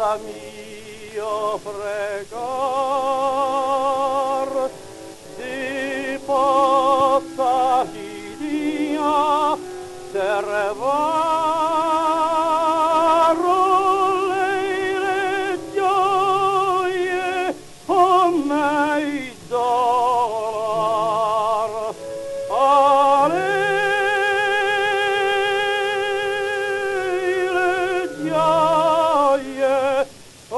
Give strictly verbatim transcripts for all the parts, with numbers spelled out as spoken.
mio pregar si possa Dio servaro lei le gioie o mei dolar a lei le gioie o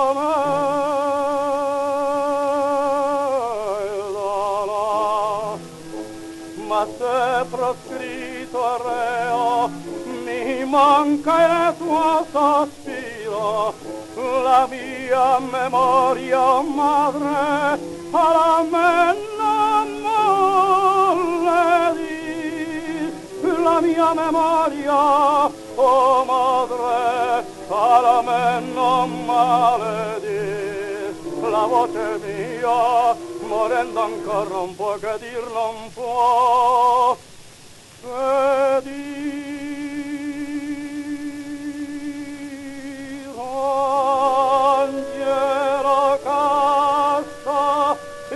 mei dolar ma se proscritto reo mi manca il tuo sospiro la mia memoria madre alla me non molle la mia memoria oh madre alla me non maledi la voce mia morendo ancora non può che dir non può che dir angelo casta e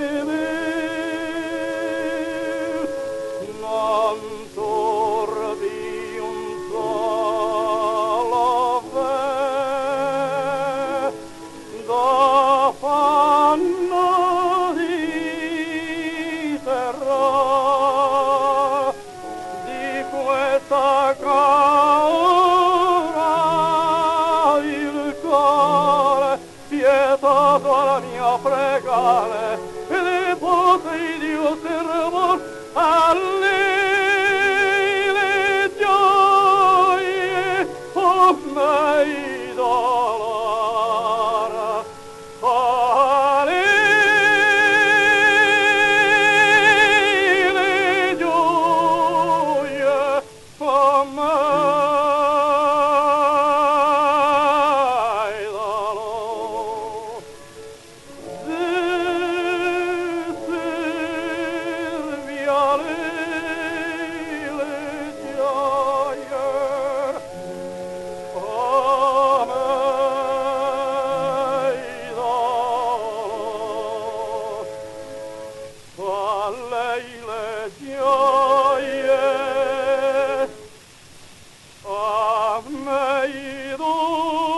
vil non turbi un solo ve da fanno questa caura il cuore pietoso la mia pregare e le potri Dio servor a lei le gioie o mei dolar a lei le gioie o mei dolar se servi a lei le gioie o mei dolar a lei le gioie a mei dolar